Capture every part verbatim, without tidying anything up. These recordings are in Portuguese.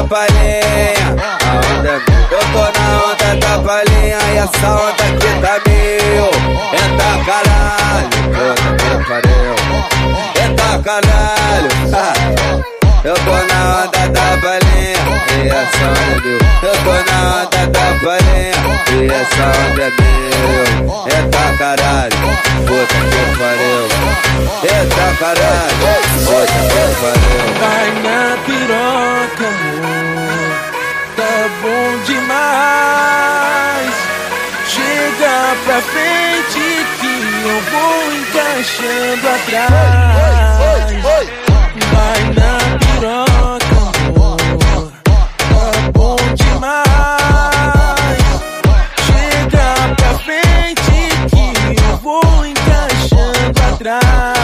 palhinha. A onda é minha. Eu tô na onda da palhinha e essa onda aqui tá mil. Eita caralho, puta que pariu. Eita caralho, ah. Eu tô na onda da palhinha e essa onda é mil. Eu tô na onda da palhinha e essa onda é mil. Eita caralho, puta que pariu. Eita caralho, puta que pariu. Vai na piroca, amor, tá bom demais. Chega pra frente que eu vou encaixando atrás. Vai na piroca, amor, tá bom demais. Chega pra frente que eu vou encaixando atrás.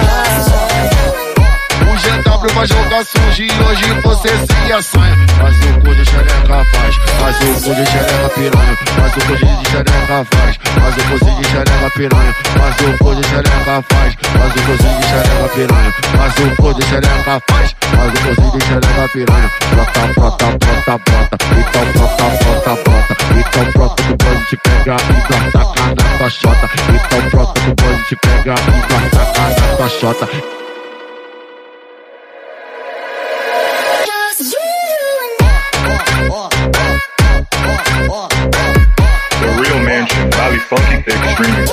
O G W vai jogar sujo e hoje você se assanha. Faz o cu de xereca faz, faz o cu de xereca piranha. Faz o cu de xereca faz, faz o cu de xereca piranha. Faz o cu de xereca faz, faz o cu de xereca piranha. Faz o cu de xereca faz, faz o cu de xereca piranha. Brota, brota, brota, brota. Então brota, brota, brota. Então brota que pode te pegar e guardar na tua chota. Então brota que pode te pegar e guardar na tua chota. The Real Mansion, Bobby Funky the Extreme.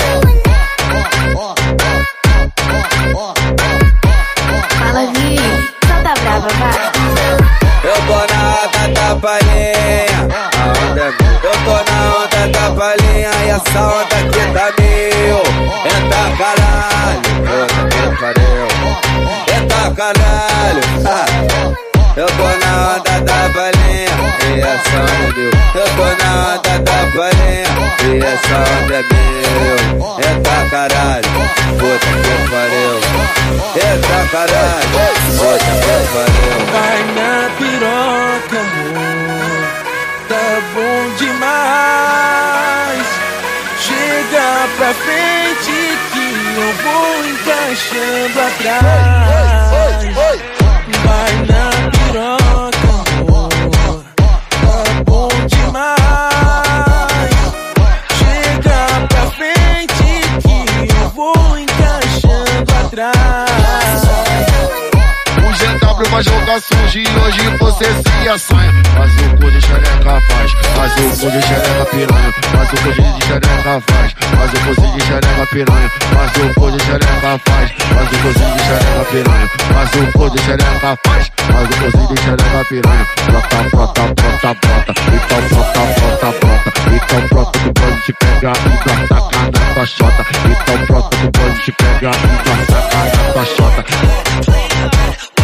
Fala, Vi, solta brava, vai. Eu tô na onda da palhinha, a onda é minha. Eu tô na onda da palhinha e essa onda aqui tá mil. Eita caralho, puta que pariu. Eita caralho, ah. Eu tô na onda da palhinha e essa onda é mil. Eu tô na onda da palhinha e essa onda é mil. Eita caralho, puta que pariu. Eita caralho, puta que pariu. Vai na piroca, amor, tá bom demais. Chega pra frente que eu vou encaixando atrás. Vai na piroca, amor, tá bom demais. Chega pra frente que eu vou encaixando atrás. O G W vai jogar sujo e hoje você se assanha. Faz o cu de xereca faz, faz o cu de xereca piranha. Faz o cu de xereca faz, faz o cu de xereca piranha. Faz o cu de xereca faz, faz o cu de xereca piranha. Faz o cu de xereca faz, faz o cu de xereca piranha. Brota, brota, brota, brota. Então brota, brota, brota. Então brota que pode te pegar e guardar na tua chota. Então brota que pode te pegar e guardar na tua chota.